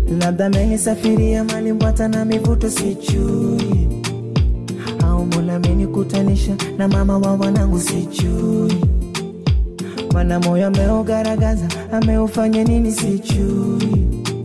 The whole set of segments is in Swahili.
Labda amenisafiria mali mbwata na mivuto sijui, au Mola amenikutanisha na mama wa wanangu sijui, mana moyo ameugaragaza ameufanya nini sijui,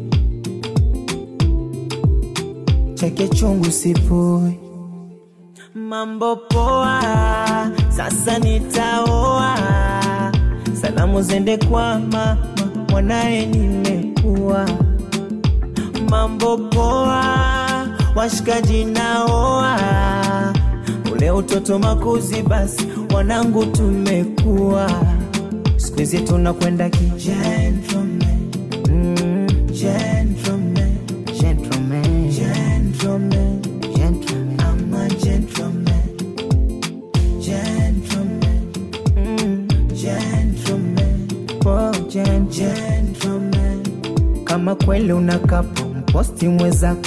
cheke chungu sipui. Mambo poa, sasa nitaoa, salamu zende kwa mama mwanae nimekuwa. Mambo poa, washikaji naoa, ule utoto makuzi basi wanangu tumekuwa. Siku hizi tunakwenda gentleman, gentleman, gentleman, gentleman, gentleman. I'm a gentleman, gentleman, gentleman, oh gentleman. Kama kweli unakapo mposti mwezako,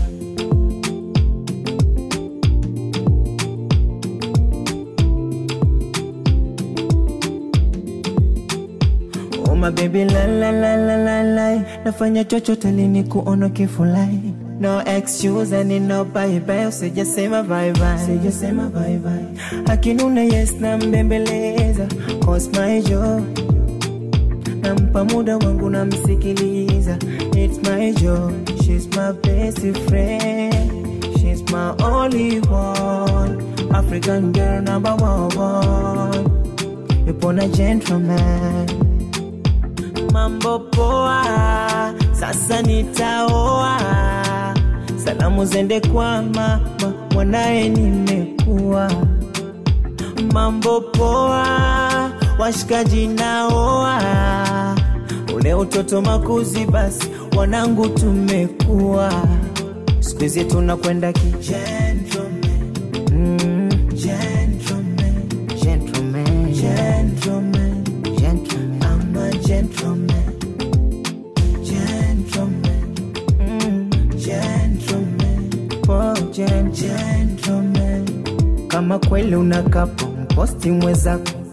my baby la la la la la la, nafanya chochote lini kuona kifulai. No excuse and no bye bye, sijasema bye bye, sijasema bye bye. Akinuna yes na mbembeleza, cause my job, nampa muda wangu na msikiliza. It's my job, she's my best friend, she's my only one, African girl number one. Yupo na gentleman. Mambo poa, sasa nitaoa, salamu zende kwa mama mwanae nimekuwa. Mambo poa, washikaji naoa, ule utoto makuzi basi wanangu tumekuwa. Siku hizi tunakwenda gentleman, gentleman, gentleman, gentleman, gentleman. I'm a gentleman, gentleman, gentleman, oh gentleman. Kama kweli unakapo mposti mwezako,